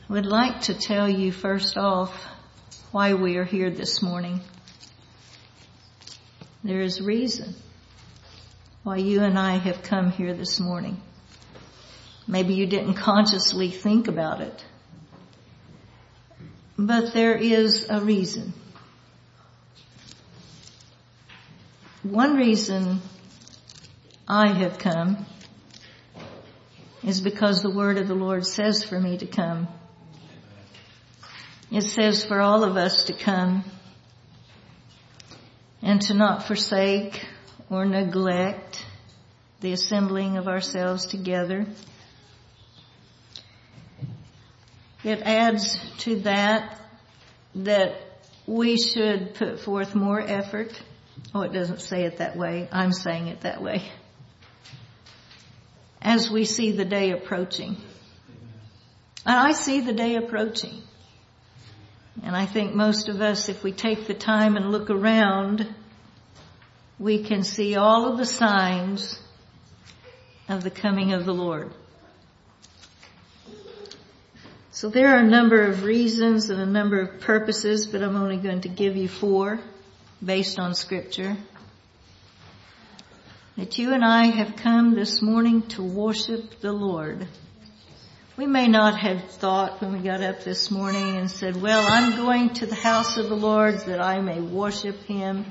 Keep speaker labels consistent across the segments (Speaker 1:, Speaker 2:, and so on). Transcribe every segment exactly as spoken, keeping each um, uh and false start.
Speaker 1: I would like to tell you first off why we are here this morning. There is reason why you and I have come here this morning. Maybe you didn't consciously think about it, but there is a reason. One reason I have come is because the word of the Lord says for me to come. It says for all of us to come and to not forsake or neglect the assembling of ourselves together. It adds to that that we should put forth more effort. Oh, it doesn't say it that way. I'm saying it that way. As we see the day approaching. And I see the day approaching. And I think most of us, if we take the time and look around, we can see all of the signs of the coming of the Lord. So there are a number of reasons and a number of purposes, but I'm only going to give you four based on Scripture. That you and I have come this morning to worship the Lord. We may not have thought when we got up this morning and said, well, I'm going to the house of the Lord that I may worship Him.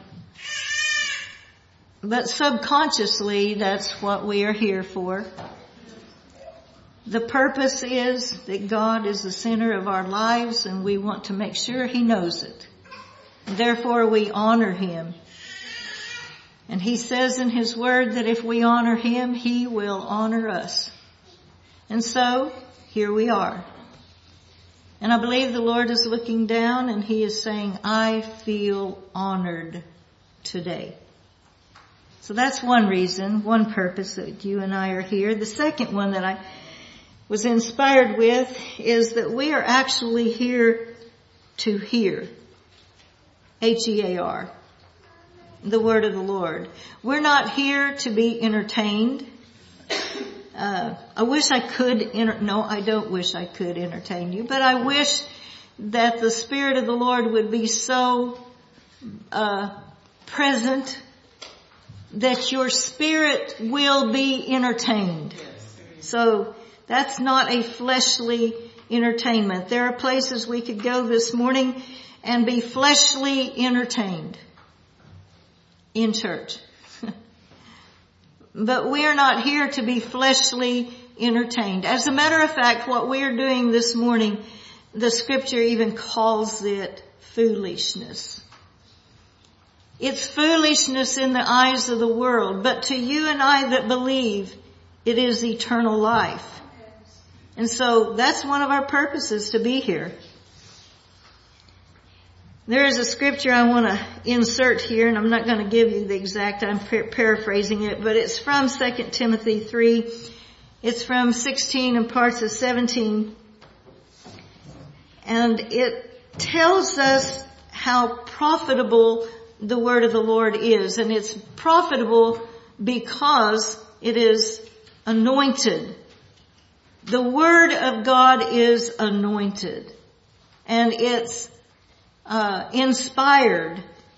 Speaker 1: But subconsciously, that's what we are here for. The purpose is that God is the center of our lives and we want to make sure He knows it. Therefore, we honor Him. And He says in His word that if we honor Him, He will honor us. And so, here we are. And I believe the Lord is looking down and He is saying, I feel honored today. So that's one reason, one purpose that you and I are here. The second one that I was inspired with is that we are actually here to hear. H E A R. The word of the Lord. We're not here to be entertained. Uh, I wish I could, enter- no, I don't wish I could entertain you, but I wish that the Spirit of the Lord would be so uh, present that your spirit will be entertained. So that's not a fleshly entertainment. There are places we could go this morning and be fleshly entertained in church. But we are not here to be fleshly entertained. As a matter of fact, what we are doing this morning, the Scripture even calls it foolishness. It's foolishness in the eyes of the world, but to you and I that believe, it is eternal life. And so that's one of our purposes to be here. There is a scripture I want to insert here, and I'm not going to give you the exact, I'm par- paraphrasing it, but it's from Second Timothy three. It's from sixteen and parts of seventeen. And it tells us how profitable the word of the Lord is. And it's profitable because it is anointed. The word of God is anointed. And it's Uh, inspired.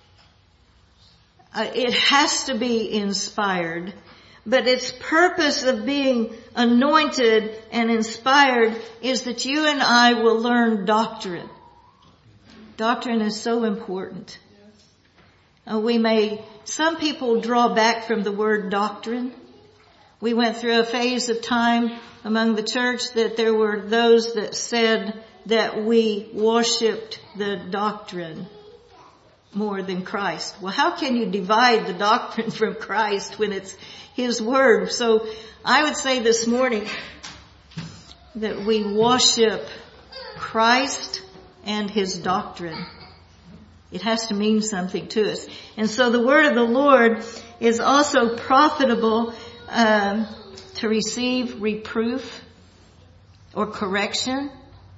Speaker 1: Uh, it has to be inspired. But its purpose of being anointed and inspired is that you and I will learn doctrine. Doctrine is so important. Uh, we may, some people draw back from the word doctrine. We went through a phase of time among the church that there were those that said that we worshipped the doctrine more than Christ. Well, how can you divide the doctrine from Christ when it's His word? So I would say this morning that we worship Christ and His doctrine. It has to mean something to us. And so the word of the Lord is also profitable um, to receive reproof or correction,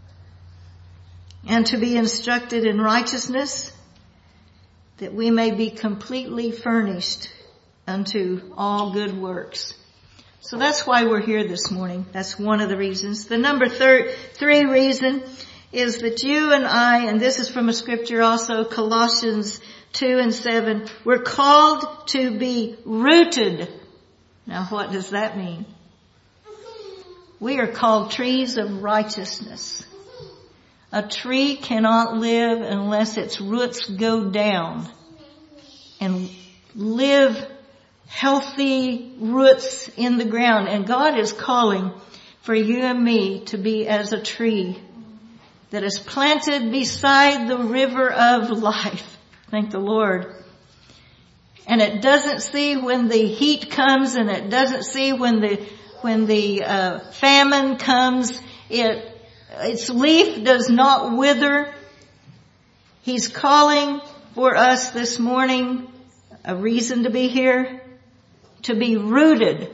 Speaker 1: and to be instructed in righteousness, that we may be completely furnished unto all good works. So that's why we're here this morning. That's one of the reasons. The number thir- three reason is that you and I, and this is from a scripture also, Colossians two and seven, we're called to be rooted. Now what does that mean? We are called trees of righteousness. A tree cannot live unless its roots go down and live healthy roots in the ground. And God is calling for you and me to be as a tree that is planted beside the river of life. Thank the Lord. And it doesn't see when the heat comes, and it doesn't see when the when the uh, famine comes. It its leaf does not wither. He's calling for us this morning, a reason to be here, to be rooted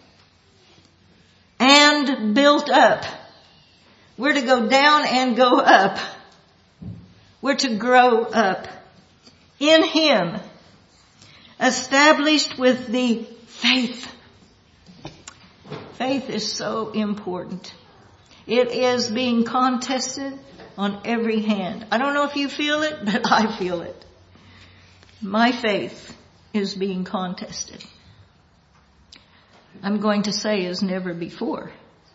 Speaker 1: and built up. We're to go down and go up. We're to grow up in Him, established with the faith. Faith is so important. It is being contested on every hand. I don't know if you feel it, but I feel it. My faith is being contested. I'm going to say as never before.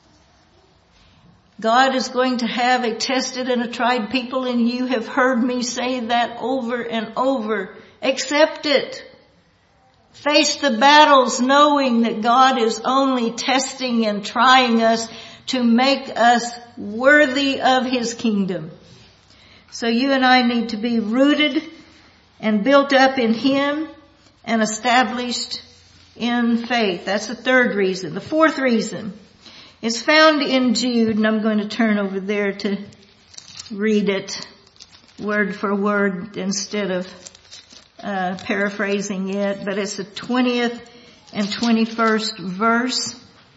Speaker 1: God is going to have a tested and a tried people, and you have heard me say that over and over. Accept it. Face the battles knowing that God is only testing and trying us to make us worthy of His kingdom. So you and I need to be rooted and built up in Him and established in faith. That's the third reason. The fourth reason is found in Jude, and I'm going to turn over there to read it word for word instead of uh, paraphrasing it, but it's the twentieth and twenty-first verse.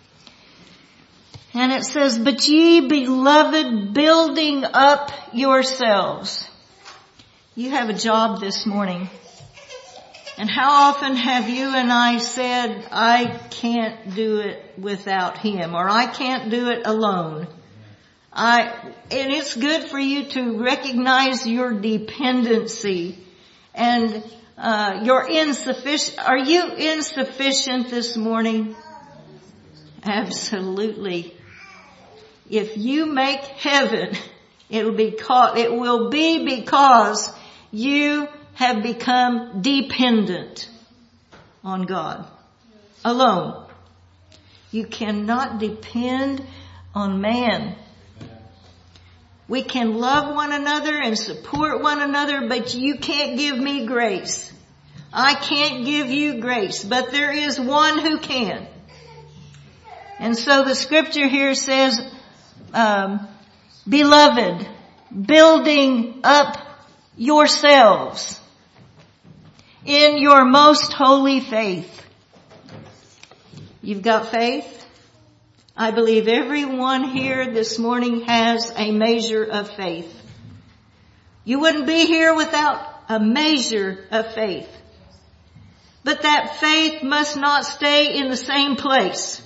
Speaker 1: And it says, "But ye beloved, building up yourselves." You have a job this morning. And how often have you and I said, I can't do it without Him, or I can't do it alone? I, and it's good for you to recognize your dependency and uh, your insufficient. Are you insufficient this morning? Absolutely. If you make heaven, it'll be caught, it will be because you have become dependent on God alone. You cannot depend on man. We can love one another and support one another, but you can't give me grace. I can't give you grace, but there is one who can. And so the scripture here says, um, beloved, building up yourselves in your most holy faith. You've got faith? I believe everyone here this morning has a measure of faith. You wouldn't be here without a measure of faith. But that faith must not stay in the same place.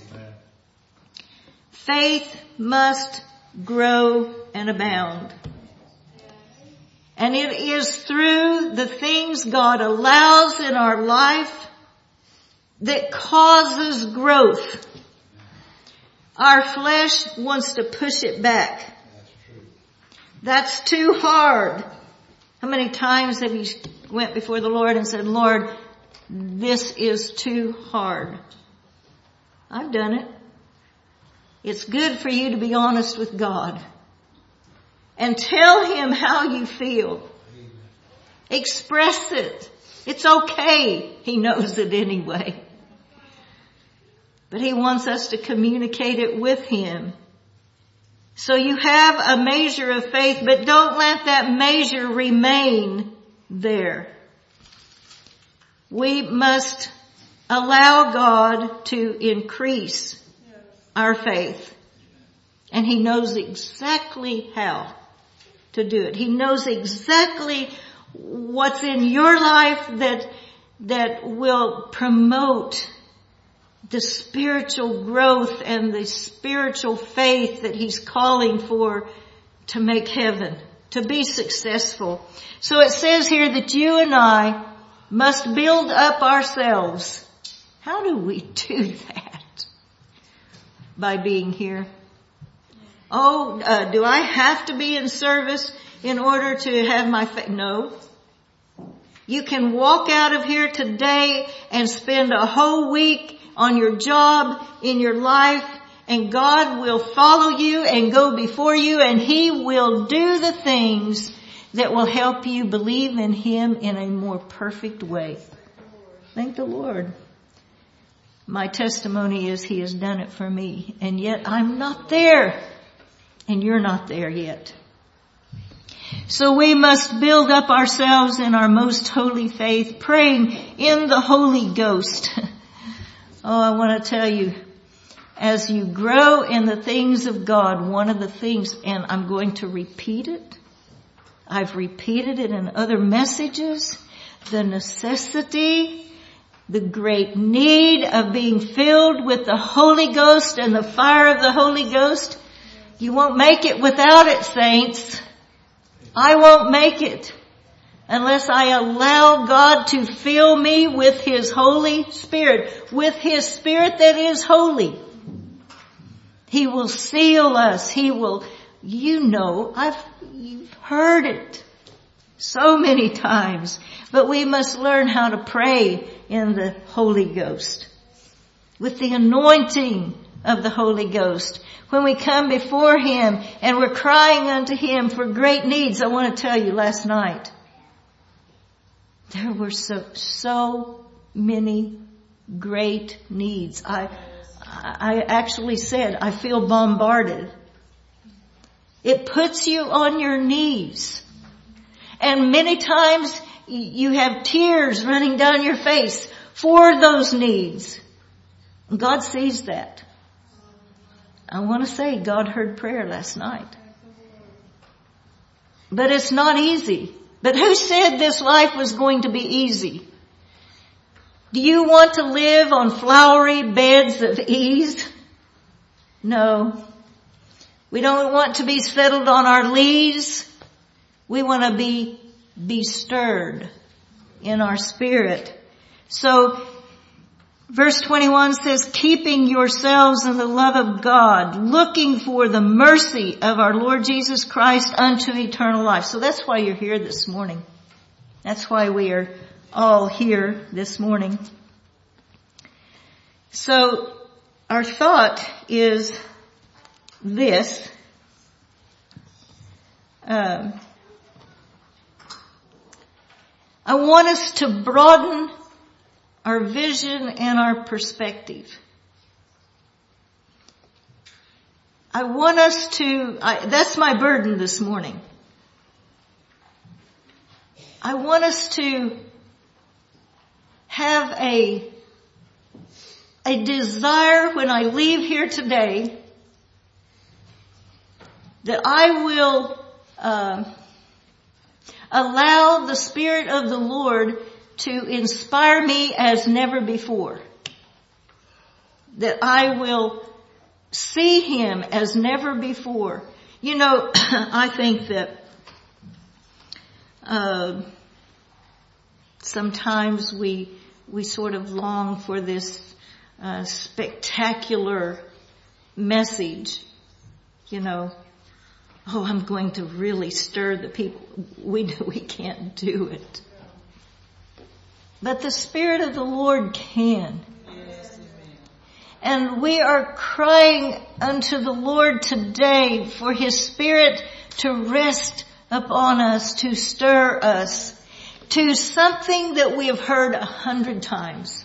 Speaker 1: Faith must grow and abound. And it is through the things God allows in our life that causes growth. Our flesh wants to push it back. That's too hard. How many times have you went before the Lord and said, Lord, this is too hard? I've done it. It's good for you to be honest with God and tell Him how you feel. Express it. It's okay. He knows it anyway. But He wants us to communicate it with Him. So you have a measure of faith, but don't let that measure remain there. We must allow God to increase our faith. And He knows exactly how to do it. He knows exactly what's in your life that, that will promote the spiritual growth and the spiritual faith that He's calling for to make heaven, to be successful. So it says here that you and I must build up ourselves. How do we do that? By being here. Oh, uh, do I have to be in service in order to have my faith? No. You can walk out of here today and spend a whole week on your job, in your life, and God will follow you and go before you, and He will do the things that will help you believe in Him in a more perfect way. Thank the Lord. My testimony is He has done it for me, and yet I'm not there, and you're not there yet. So we must build up ourselves in our most holy faith, praying in the Holy Ghost. Oh, I want to tell you, as you grow in the things of God, one of the things, and I'm going to repeat it, I've repeated it in other messages, the necessity, the great need of being filled with the Holy Ghost and the fire of the Holy Ghost. You won't make it without it, saints. I won't make it unless I allow God to fill me with His Holy Spirit, with His Spirit that is holy. He will seal us. He will, you know, I've, you've heard it so many times, but we must learn how to pray in the Holy Ghost, with the anointing of the Holy Ghost. When we come before Him and we're crying unto Him for great needs, I want to tell you, last night, there were so, so many great needs. I, I actually said, I feel bombarded. It puts you on your knees. And many times you have tears running down your face for those needs. God sees that. I want to say God heard prayer last night. But it's not easy. But who said this life was going to be easy? Do you want to live on flowery beds of ease? No. We don't want to be settled on our lees. We want to be, be stirred in our spirit. So, verse twenty-one says, keeping yourselves in the love of God, looking for the mercy of our Lord Jesus Christ unto eternal life. So that's why you're here this morning. That's why we are all here this morning. So our thought is this. Um, I want us to broaden our vision and our perspective. I want us to, I, that's my burden this morning. I want us to have a, a desire when I leave here today that I will uh, allow the Spirit of the Lord to inspire me as never before. That I will see Him as never before. You know, I think that uh, sometimes we we sort of long for this uh, spectacular message. You know, oh, I'm going to really stir the people. We know we can't do it. But the Spirit of the Lord can. And we are crying unto the Lord today for His Spirit to rest upon us, to stir us to something that we have heard a hundred times.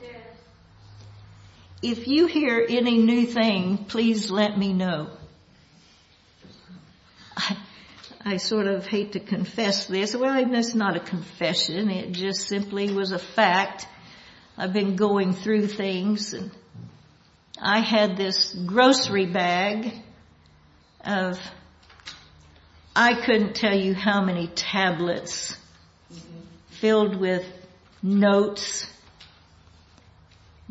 Speaker 1: If you hear any new thing, please let me know. I, I sort of hate to confess this. Well, it's not a confession. It just simply was a fact. I've been going through things, and I had this grocery bag of, I couldn't tell you how many tablets filled with notes,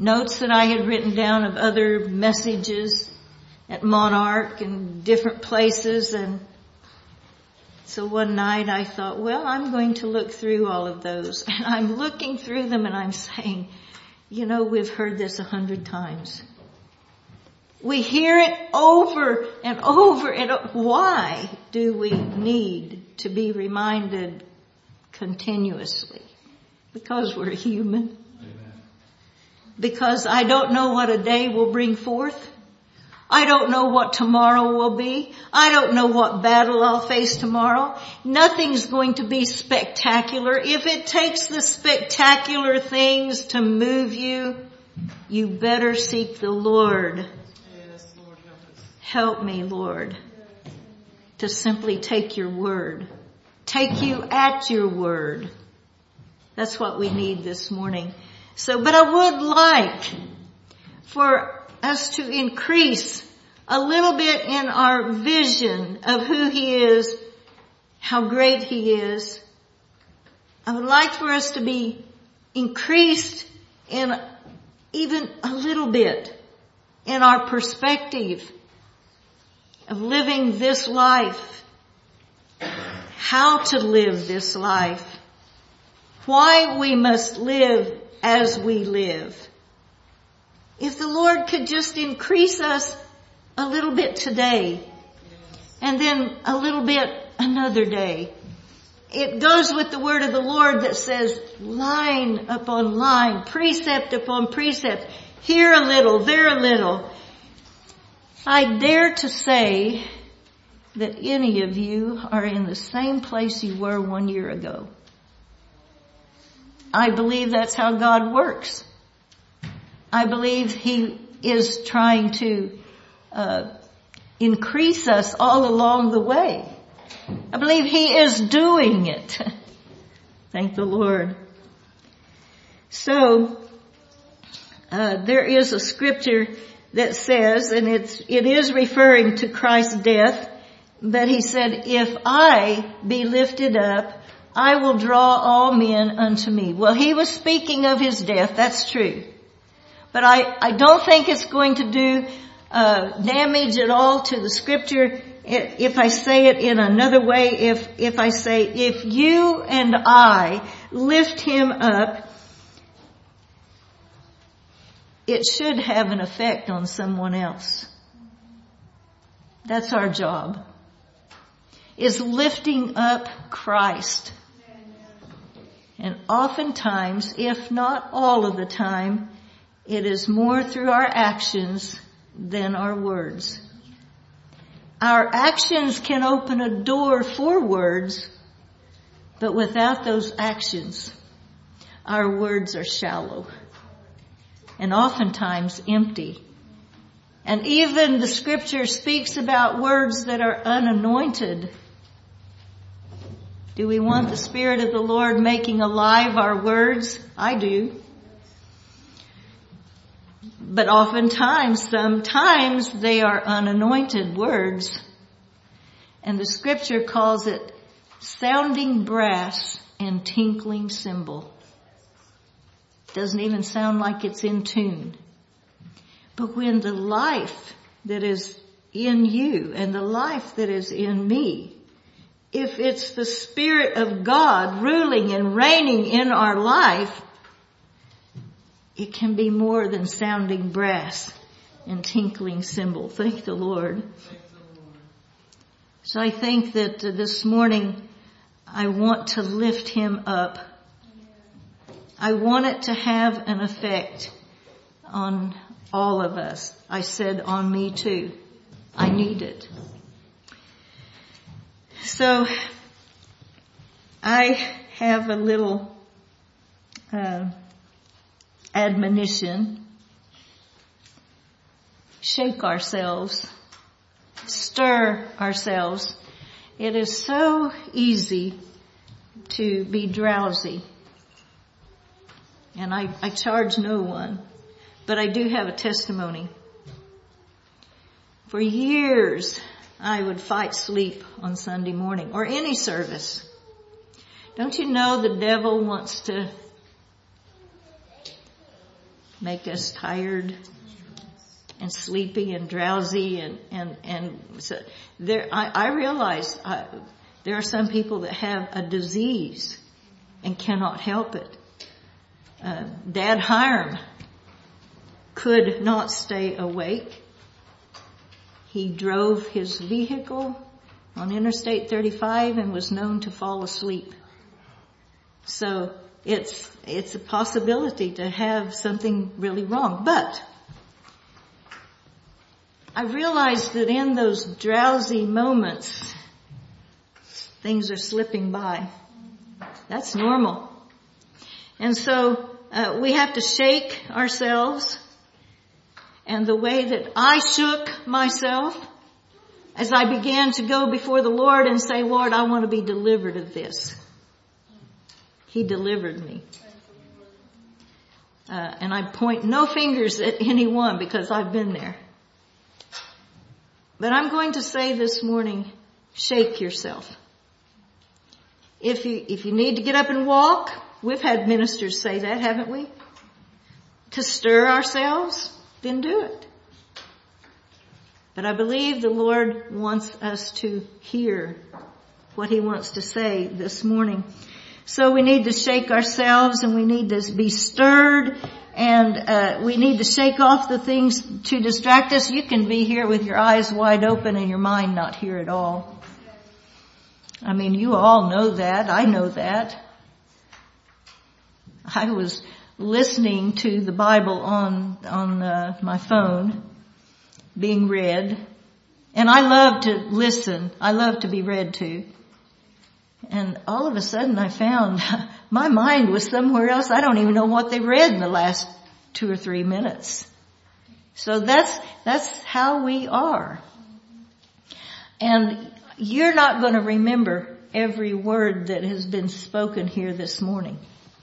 Speaker 1: notes that I had written down of other messages at Monarch and different places. And so one night I thought, well, I'm going to look through all of those. And I'm looking through them and I'm saying, you know, we've heard this a hundred times. We hear it over and over and over. Why do we need to be reminded continuously? Because we're human. Amen. Because I don't know what a day will bring forth. I don't know what tomorrow will be. I don't know what battle I'll face tomorrow. Nothing's going to be spectacular. If it takes the spectacular things to move you, you better seek the Lord.
Speaker 2: Yes, Lord, help us.
Speaker 1: Help me, Lord, to simply take your word. Take you at your word. That's what we need this morning. So, but I would like for us to increase a little bit in our vision of who He is, how great He is. I would like for us to be increased in even a little bit in our perspective of living this life, how to live this life, why we must live as we live. If the Lord could just increase us a little bit today, and then a little bit another day. It goes with the word of the Lord that says line upon line, precept upon precept, here a little, there a little. I dare to say that any of you are in the same place you were one year ago. I believe that's how God works. I believe He is trying to uh, increase us all along the way. I believe He is doing it. Thank the Lord. So, uh, there is a scripture that says, and it's, it is referring to Christ's death, but He said, if I be lifted up, I will draw all men unto me. Well, He was speaking of His death, that's true. But I, I don't think it's going to do uh, damage at all to the scripture if I say it in another way. If, if I say, if you and I lift Him up, it should have an effect on someone else. That's our job. Is lifting up Christ. And oftentimes, if not all of the time, it is more through our actions than our words. Our actions can open a door for words, but without those actions, our words are shallow and oftentimes empty. And even the scripture speaks about words that are unanointed. Do we want the Spirit of the Lord making alive our words? I do. But oftentimes, sometimes they are unanointed words. And the scripture calls it sounding brass and tinkling cymbal. Doesn't even sound like it's in tune. But when the life that is in you and the life that is in me, if it's the Spirit of God ruling and reigning in our life, it can be more than sounding brass and tinkling cymbal. Thank the Lord. So I think that uh, this morning I want to lift Him up. I want it to have an effect on all of us. I said on me too. I need it. So I have a little uh, admonition. Shake ourselves. Stir ourselves. It is so easy to be drowsy. And I, I charge no one. But I do have a testimony. For years, I would fight sleep on Sunday morning or any service. Don't you know the devil wants to make us tired and sleepy and drowsy, and and and so there. I, I realize I, there are some people that have a disease and cannot help it. Uh, Dad Hiram could not stay awake. He drove his vehicle on Interstate thirty-five and was known to fall asleep. So it's it's a possibility to have something really wrong. But I realized that in those drowsy moments, things are slipping by. That's normal. And so uh, we have to shake ourselves. And the way that I shook myself as I began to go before the Lord and say, Lord, I want to be delivered of this. He delivered me. Uh, and I point no fingers at anyone because I've been there. But I'm going to say this morning, shake yourself. If you, if you need to get up and walk, we've had ministers say that, haven't we? To stir ourselves, then do it. But I believe the Lord wants us to hear what He wants to say this morning. So we need to shake ourselves, and we need to be stirred, and uh, we need to shake off the things to distract us. You can be here with your eyes wide open and your mind not here at all. I mean, you all know that. I know that. I was listening to the Bible on on uh, my phone being read, and I love to listen. I love to be read to. And all of a sudden I found my mind was somewhere else. I don't even know what they read in the last two or three minutes. So that's, that's how we are. And you're not going to remember every word that has been spoken here this morning.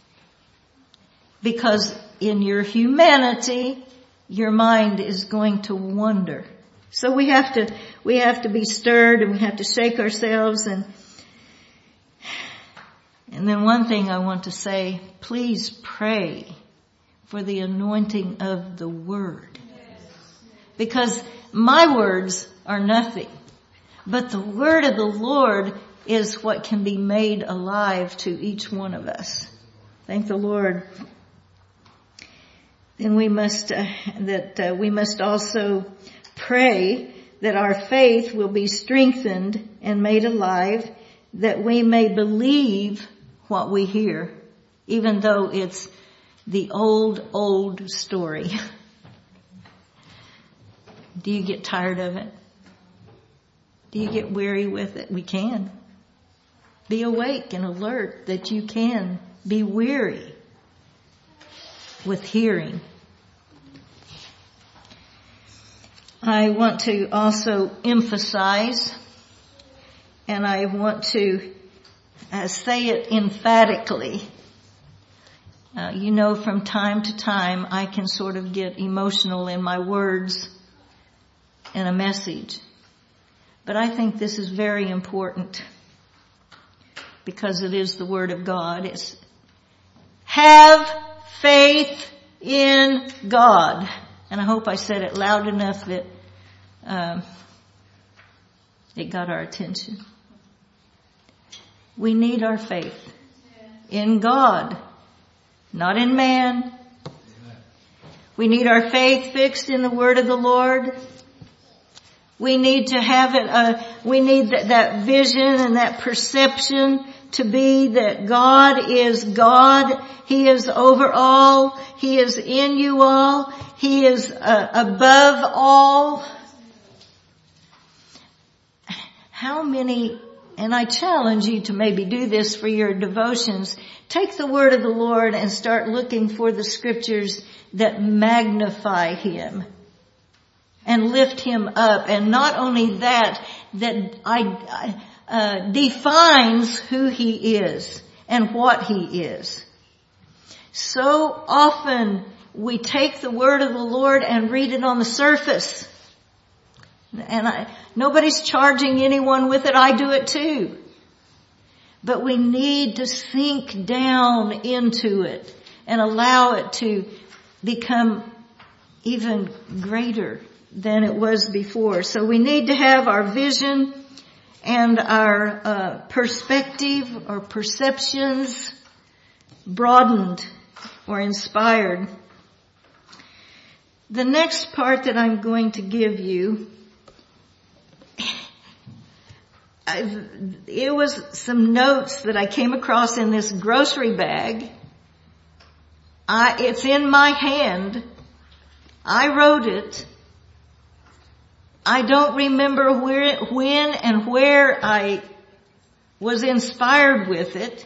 Speaker 1: Because in your humanity, your mind is going to wander. So we have to, we have to be stirred, and we have to shake ourselves. And And then one thing I want to say, please pray for the anointing of the Word. Because my words are nothing, but the Word of the Lord is what can be made alive to each one of us. Thank the Lord. Then we must, uh, that uh, we must also pray that our faith will be strengthened and made alive, that we may believe what we hear, even though it's the old, old story. Do you get tired of it? Do you get weary with it? We can. Be awake and alert that you can be weary with hearing. I want to also emphasize, and I want to Uh, say it emphatically. Uh, you know, from time to time, I can sort of get emotional in my words and a message. But I think this is very important because it is the Word of God. It's have faith in God. And I hope I said it loud enough that um, it got our attention. We need our faith in God, not in man. We need our faith fixed in the Word of the Lord. We need to have it, uh, we need that, that vision and that perception to be that God is God. He is over all. He is in you all. He is uh, above all. How many, and I challenge you to maybe do this for your devotions, take the Word of the Lord and start looking for the scriptures that magnify Him and lift Him up. And not only that, that I, uh, defines who He is and what He is. So often we take the Word of the Lord and read it on the surface. And I, nobody's charging anyone with it. I do it too. But we need to sink down into it and allow it to become even greater than it was before. So we need to have our vision and our uh, perspective or perceptions broadened or inspired. The next part that I'm going to give you, I've, it was some notes that I came across in this grocery bag. I, it's in my hand. I wrote it. I don't remember where, when and where I was inspired with it.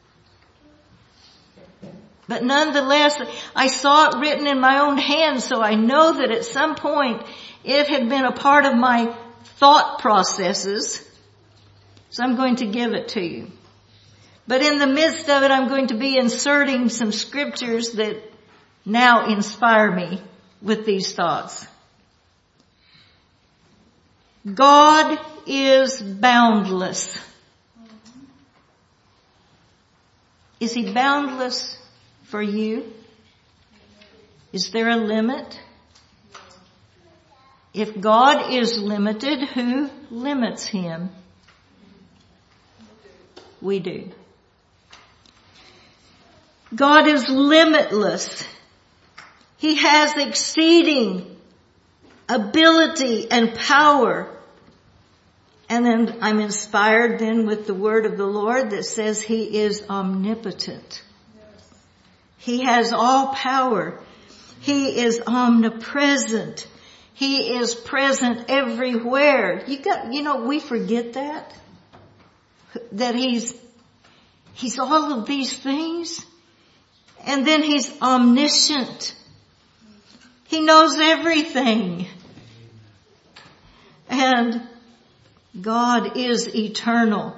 Speaker 1: But nonetheless, I saw it written in my own hand, so I know that at some point it had been a part of my thought processes. So I'm going to give it to you. But in the midst of it, I'm going to be inserting some scriptures that now inspire me with these thoughts. God is boundless. Is He boundless for you? Is there a limit? If God is limited, who limits Him? We do. God is limitless. He has exceeding ability and power. And then I'm inspired then with the word of the Lord that says He is omnipotent. He has all power. He is omnipresent. He is present everywhere. You got, you know, we forget that. That He's, He's all of these things. And then He's omniscient. He knows everything. And God is eternal.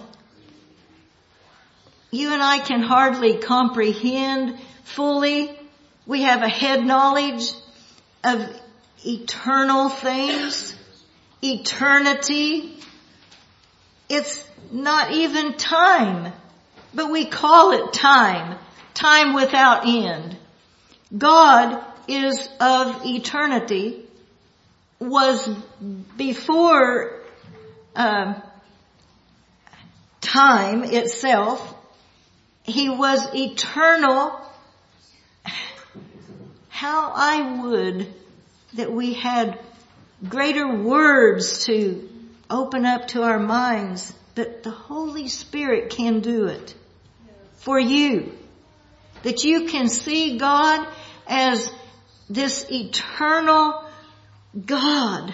Speaker 1: You and I can hardly comprehend fully. We have a head knowledge of eternal things, eternity. It's not even time, but we call it time, time without end. God is of eternity, was before uh, time itself. He was eternal. How I would that we had greater words to open up to our minds, but the Holy Spirit can do it for you. That you can see God as this eternal God.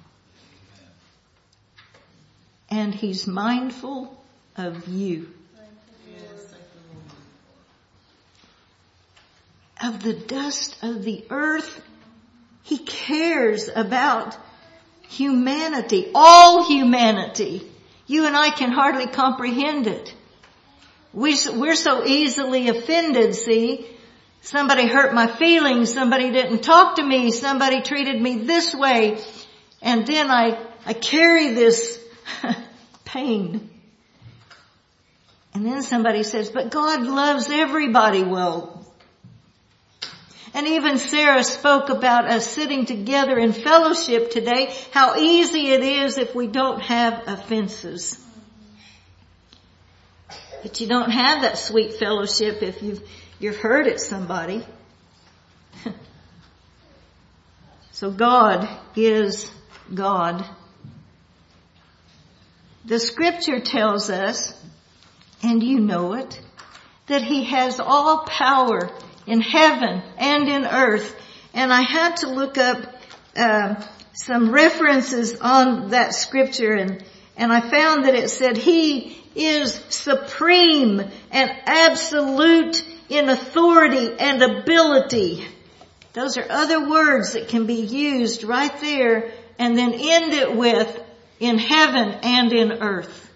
Speaker 1: And He's mindful of you. Of the dust of the earth. He cares about humanity, all humanity. You and I can hardly comprehend it. We, we're so easily offended, see. Somebody hurt my feelings, somebody didn't talk to me, somebody treated me this way, and then I, I carry this pain. And then somebody says, but God loves everybody. Well, and even Sarah spoke about us sitting together in fellowship today, how easy it is if we don't have offenses. But you don't have that sweet fellowship if you've, you've hurt at somebody. So God is God. The scripture tells us, and you know it, that He has all power in heaven and in earth. And I had to look up uh, some references on that scripture, and, and I found that it said He is supreme and absolute in authority and ability. Those are other words that can be used right there, and then end it with in heaven and in earth.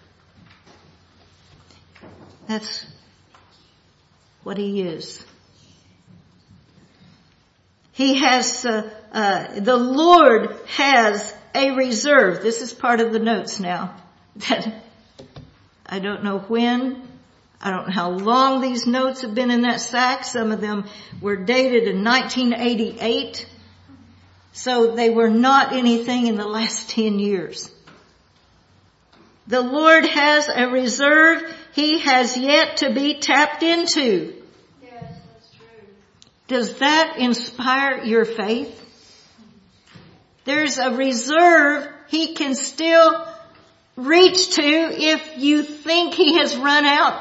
Speaker 1: That's what He is. He has, uh, uh, the Lord has a reserve. This is part of the notes now. That I don't know when I don't know how long these notes have been in that sack. Some of them were dated in nineteen eighty-eight. So they were not anything in the last ten years. The Lord has a reserve He has yet to be tapped into.
Speaker 3: Yes, that's true.
Speaker 1: Does that inspire your faith? There's a reserve He can still reach to if you think He has run out.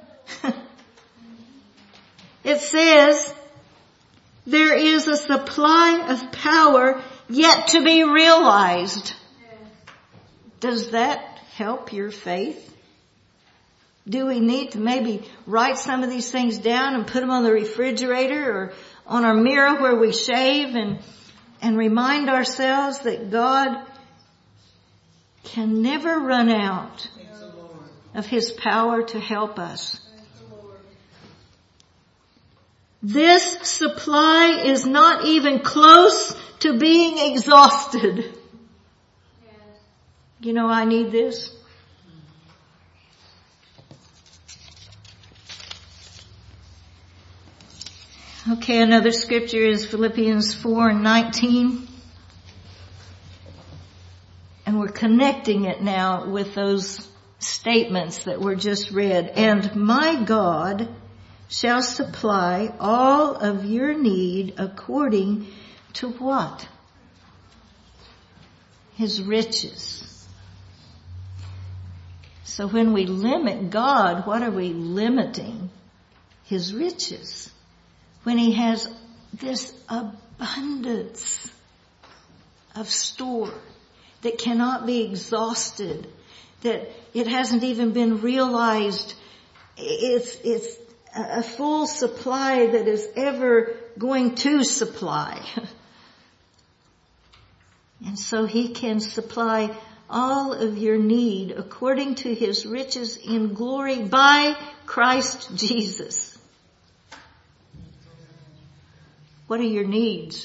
Speaker 1: It says, there is a supply of power yet to be realized. Does that help your faith? Do we need to maybe write some of these things down and put them on the refrigerator or on our mirror where we shave and, and remind ourselves that God can never run out of His power to help us? This supply is not even close to being exhausted. Yes. You know, I need this. Okay, another scripture is Philippians four and nineteen. And we're connecting it now with those statements that were just read. And my God shall supply all of your need according to what? His riches. So when we limit God, what are we limiting? His riches. When He has this abundance of store that cannot be exhausted, that it hasn't even been realized, it's, it's a full supply that is ever going to supply. And so He can supply all of your need according to His riches in glory by Christ Jesus. What are your needs?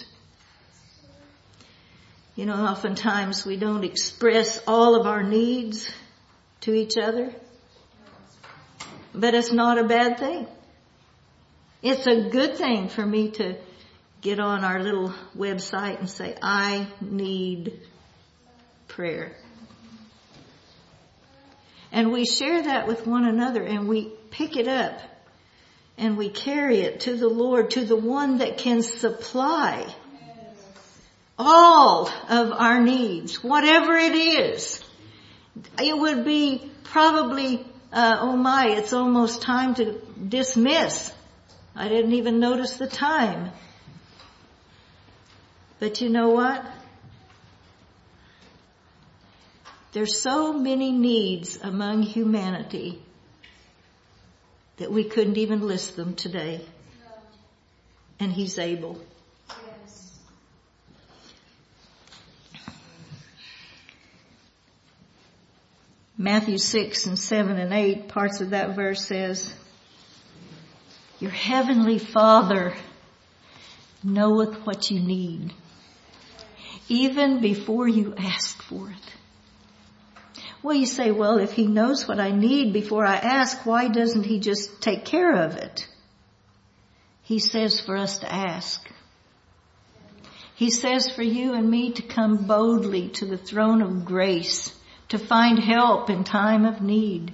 Speaker 1: You know, oftentimes we don't express all of our needs to each other. But it's not a bad thing. It's a good thing for me to get on our little website and say, I need prayer. And we share that with one another and we pick it up and we carry it to the Lord, to the one that can supply all of our needs, whatever it is. It would be probably Uh, oh my, it's almost time to dismiss. I didn't even notice the time. But you know what? There's so many needs among humanity that we couldn't even list them today. And He's able.
Speaker 3: Yes.
Speaker 1: Matthew six and seven and eight, parts of that verse says, your heavenly Father knoweth what you need, even before you ask for it. Well, you say, well, if He knows what I need before I ask, why doesn't He just take care of it? He says for us to ask. He says for you and me to come boldly to the throne of grace, to find help in time of need.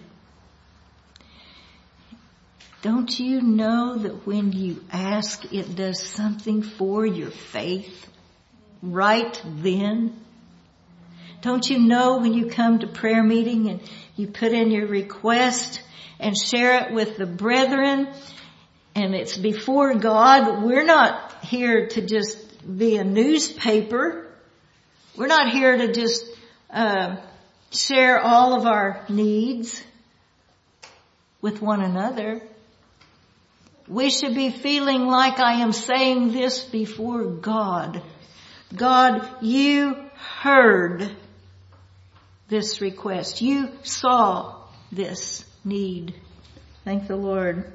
Speaker 1: Don't you know that when you ask, it does something for your faith right then? Don't you know when you come to prayer meeting and you put in your request and share it with the brethren and it's before God? We're not here to just be a newspaper. We're not here to just uh share all of our needs with one another. We should be feeling like I am saying this before God. God, you heard this request. You saw this need. Thank the Lord.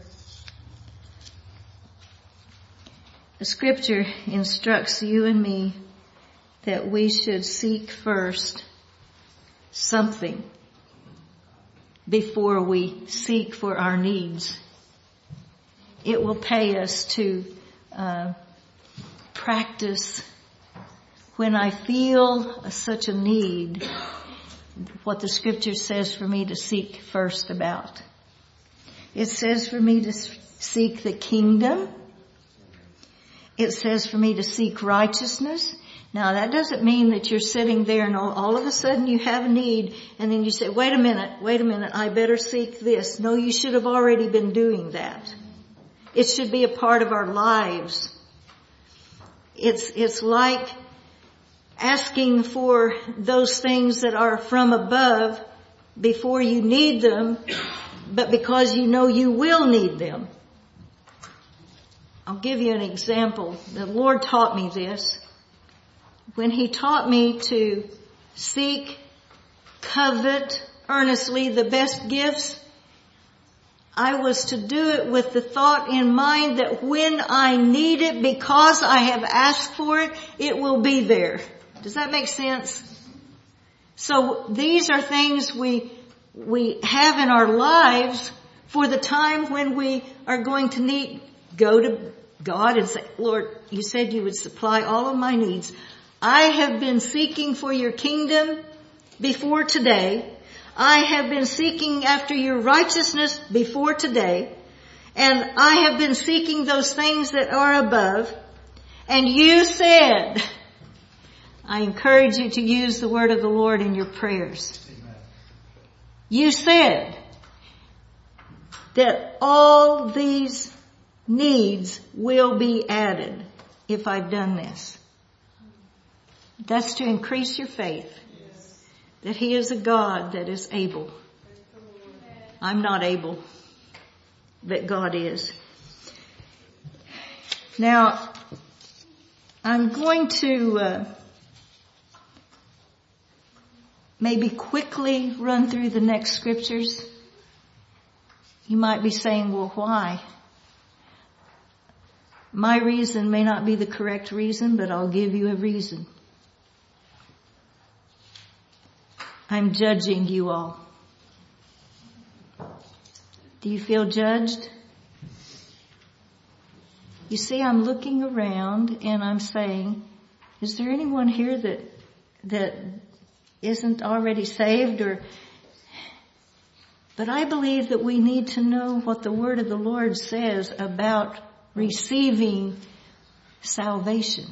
Speaker 1: The scripture instructs you and me that we should seek first something before we seek for our needs. It will pay us to uh, practice when I feel such a need, what the scripture says for me to seek first about. It says for me to seek the kingdom. It says for me to seek righteousness. Now that doesn't mean that you're sitting there and all, all of a sudden you have a need and then you say, wait a minute, wait a minute, I better seek this. No, you should have already been doing that. It should be a part of our lives. It's, it's like asking for those things that are from above before you need them, but because you know you will need them. I'll give you an example. The Lord taught me this. When He taught me to seek, covet earnestly the best gifts, I was to do it with the thought in mind that when I need it, because I have asked for it, it will be there. Does that make sense? So these are things we we have in our lives for the time when we are going to need, go to God and say, Lord, you said you would supply all of my needs. I have been seeking for your kingdom before today. I have been seeking after your righteousness before today. And I have been seeking those things that are above. And you said, I encourage you to use the word of the Lord in your prayers. Amen. You said that all these needs will be added if I've done this. That's to increase your faith. Yes. That He is a God that is able. I'm not able, but God is. Now, I'm going to uh, maybe quickly run through the next scriptures. You might be saying, well, why? My reason may not be the correct reason, but I'll give you a reason. I'm judging you all. Do you feel judged? You see, I'm looking around and I'm saying, is there anyone here that that isn't already saved? Or, but I believe that we need to know what the word of the Lord says about receiving salvation.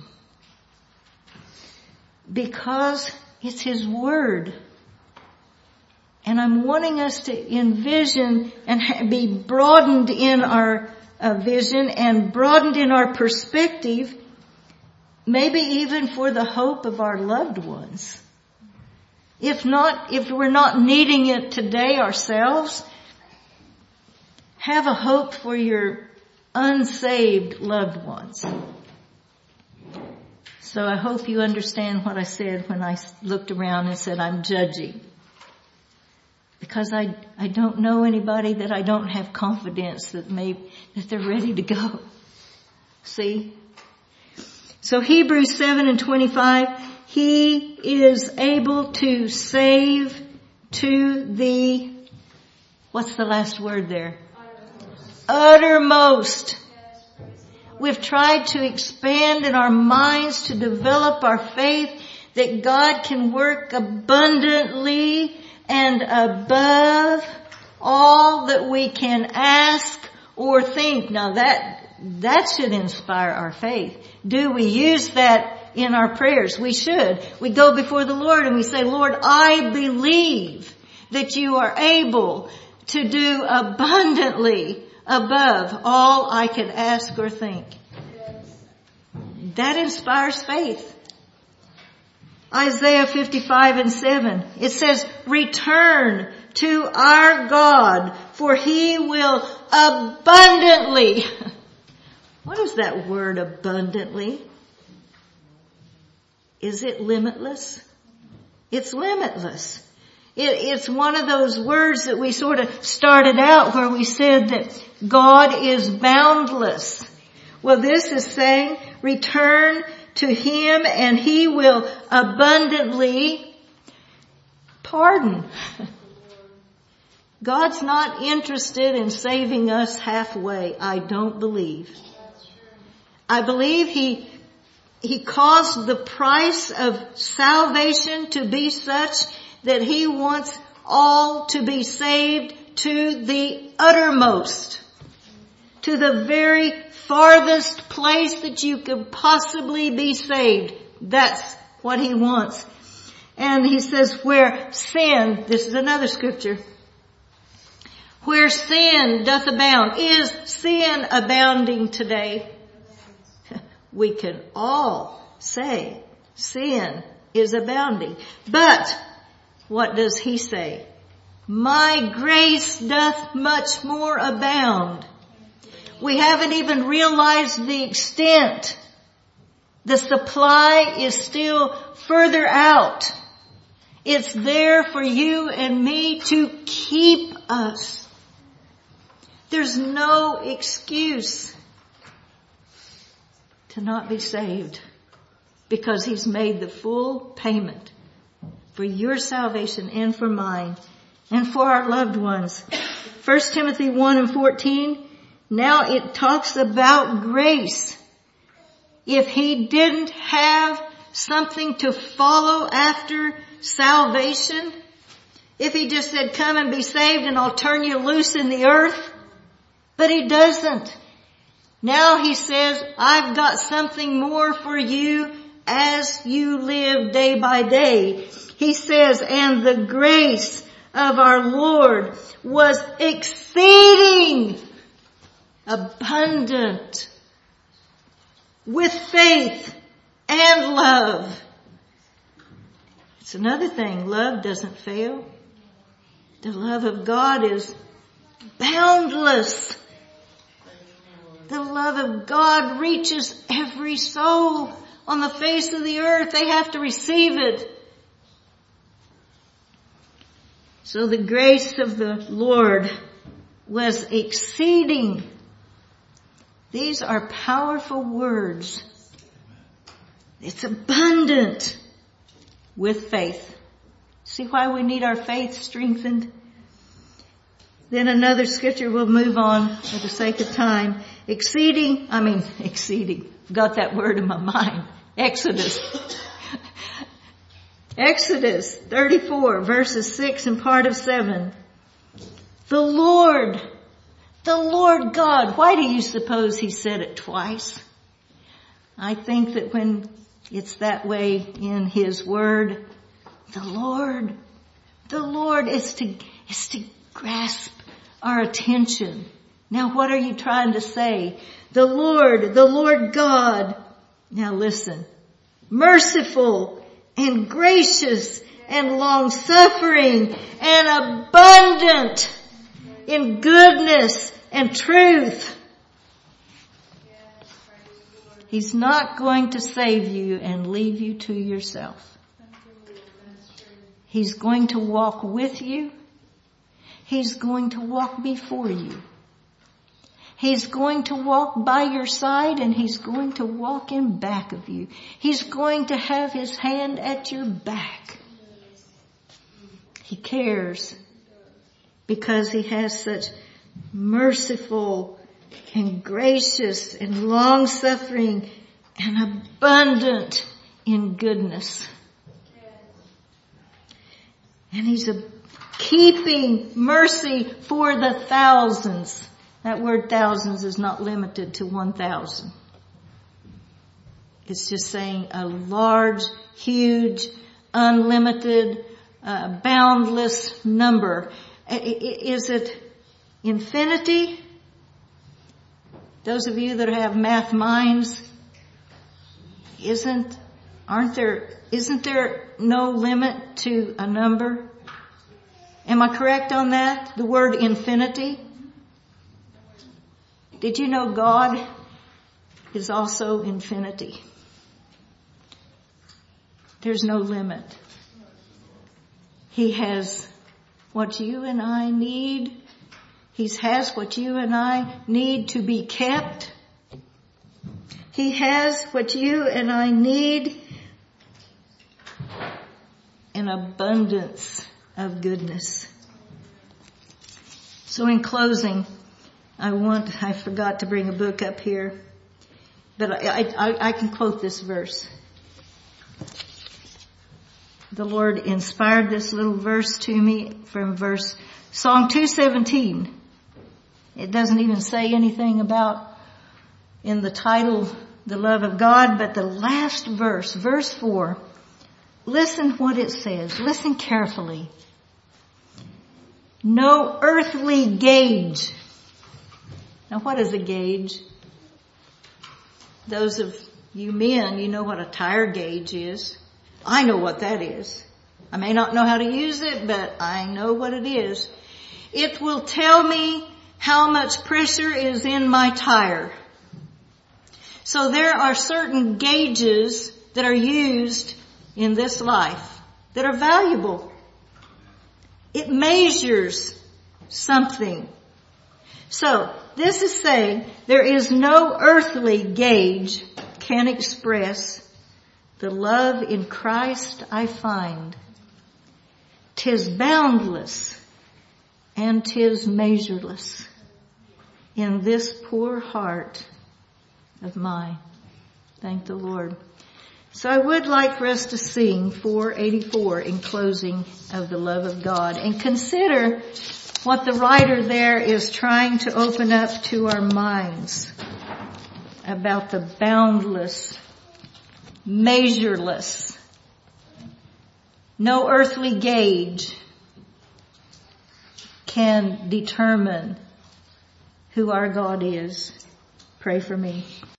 Speaker 1: Because it's His word. And I'm wanting us to envision and be broadened in our uh, vision and broadened in our perspective, maybe even for the hope of our loved ones. If not, if we're not needing it today ourselves, have a hope for your unsaved loved ones. So I hope you understand what I said when I looked around and said I'm judging. Because I, I don't know anybody that I don't have confidence that may, that they're ready to go. See? So Hebrews seven and twenty-five, He is able to save to the, what's the last word there? Uttermost. Uttermost. We've tried to expand in our minds to develop our faith that God can work abundantly and above all that we can ask or think. Now that, that should inspire our faith. Do we use that in our prayers? We should. We go before the Lord and we say, Lord, I believe that you are able to do abundantly above all I could ask or think. That inspires faith. Isaiah fifty-five and seven. It says, return to our God, for He will abundantly. What is that word abundantly? Is it limitless? It's limitless. It, it's one of those words that we sort of started out where we said that God is boundless. Well, this is saying return to Him and He will abundantly pardon. God's not interested in saving us halfway. I don't believe. I believe He, He caused the price of salvation to be such that He wants all to be saved to the uttermost, to the very farthest place that you could possibly be saved. That's what He wants. And He says, where sin, this is another scripture, where sin doth abound. Is sin abounding today? We can all say sin is abounding. But what does He say? My grace doth much more abound. We haven't even realized the extent. The supply is still further out. It's there for you and me to keep us. There's no excuse to not be saved because He's made the full payment for your salvation and for mine and for our loved ones. First Timothy one and fourteen, now it talks about grace. If He didn't have something to follow after salvation, if He just said, come and be saved and I'll turn you loose in the earth, but He doesn't. Now He says, I've got something more for you as you live day by day. He says, and the grace of our Lord was exceeding abundant with faith and love. It's another thing. Love doesn't fail. The love of God is boundless. The love of God reaches every soul on the face of the earth. They have to receive it. So the grace of the Lord was exceeding. These are powerful words. It's abundant with faith. See why we need our faith strengthened? Then another scripture, we'll move on for the sake of time. Exceeding, I mean, exceeding. Got that word in my mind. Exodus. Exodus thirty-four verses six and part of seven. The Lord, the Lord God. Why do you suppose He said it twice? I think that when it's that way in His Word, the Lord, the Lord is to, is to grasp our attention. Now what are you trying to say? The Lord, the Lord God. Now listen. Merciful and gracious and long-suffering and abundant in goodness and truth. He's not going to save you and leave you to yourself. He's going to walk with you. He's going to walk before you. He's going to walk by your side and He's going to walk in back of you. He's going to have His hand at your back. He cares because He has such merciful and gracious and long-suffering and abundant in goodness. And He's a keeping mercy for the thousands. That word thousands is not limited to one thousand. It's just saying a large, huge, unlimited, uh, boundless number. Is it infinity? Those of you that have math minds, isn't, aren't there, isn't there no limit to a number? Am I correct on that? The word infinity? Did you know God is also infinity? There's no limit. He has what you and I need. He has what you and I need to be kept. He has what you and I need, an abundance of goodness. So in closing, I want, I forgot to bring a book up here, but I, I, I can quote this verse. The Lord inspired this little verse to me from verse, Song two seventeen. It doesn't even say anything about, in the title, the love of God, but the last verse, verse four, listen what it says. Listen carefully. No earthly gauge. Now what is a gauge? Those of you men, you know what a tire gauge is. I know what that is. I may not know how to use it, but I know what it is. It will tell me how much pressure is in my tire. So there are certain gauges that are used in this life that are valuable. It measures something. So this is saying there is no earthly gauge can express the love in Christ I find. 'Tis boundless and 'tis measureless in this poor heart of mine. Thank the Lord. So I would like for us to sing four eighty-four in closing of the love of God and consider what the writer there is trying to open up to our minds about the boundless, measureless, no earthly gauge can determine who our God is. Pray for me.